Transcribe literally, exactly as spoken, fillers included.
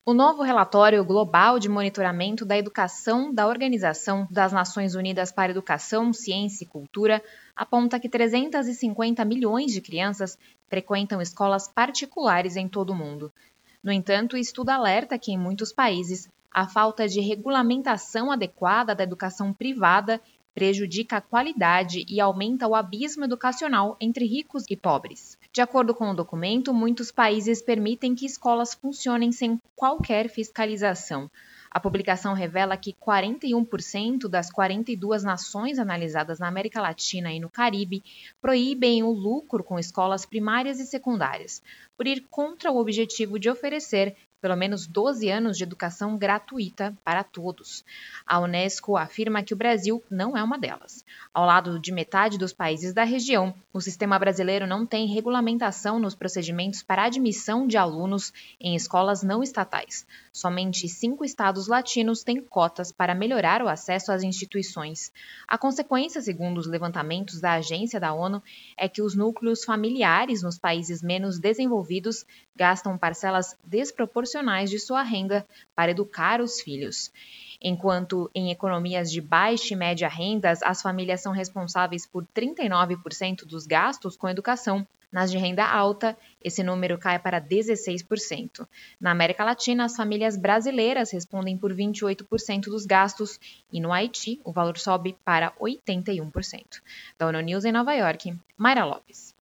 O novo relatório global de monitoramento da educação da Organização das Nações Unidas para Educação, Ciência e Cultura aponta que trezentos e cinquenta milhões de crianças frequentam escolas particulares em todo o mundo. No entanto, o estudo alerta que, em muitos países, a falta de regulamentação adequada da educação privada prejudica a qualidade e aumenta o abismo educacional entre ricos e pobres. De acordo com o documento, muitos países permitem que escolas funcionem sem qualquer fiscalização. A publicação revela que quarenta e um por cento das quarenta e duas nações analisadas na América Latina e no Caribe proíbem o lucro com escolas primárias e secundárias, por ir contra o objetivo de oferecer pelo menos doze anos de educação gratuita para todos. A Unesco afirma que o Brasil não é uma delas. Ao lado de metade dos países da região, o sistema brasileiro não tem regulamentação nos procedimentos para admissão de alunos em escolas não estatais. Somente cinco estados latinos têm cotas para melhorar o acesso às instituições. A consequência, segundo os levantamentos da Agência da ONU, é que os núcleos familiares nos países menos desenvolvidos gastam parcelas desproporcionais de sua renda para educar os filhos. Enquanto em economias de baixa e média rendas, as famílias são responsáveis por trinta e nove por cento dos gastos com educação, nas de renda alta, esse número cai para dezesseis por cento. Na América Latina, as famílias brasileiras respondem por vinte e oito por cento dos gastos e no Haiti, o valor sobe para oitenta e um por cento. Da ONU News em Nova York, Mayra Lopes.